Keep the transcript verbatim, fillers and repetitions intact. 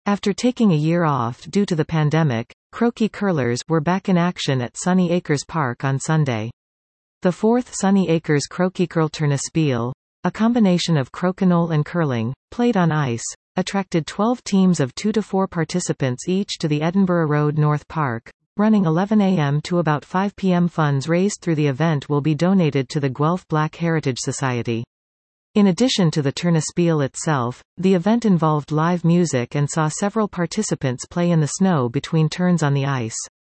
After taking a year off due to the pandemic, Croquis curlers were back in action at Sunny Acres Park on Sunday. The fourth Sunny Acres Croquicurl Tournespiel, a combination of crokinole and curling, played on ice, attracted twelve teams of two to four participants each to the Edinburgh Road North Park, running eleven a m to about five p m Funds raised through the event will be donated to the Guelph Black Heritage Society. In addition to the Tournespiel itself, the event involved live music and saw several participants play in the snow between turns on the ice.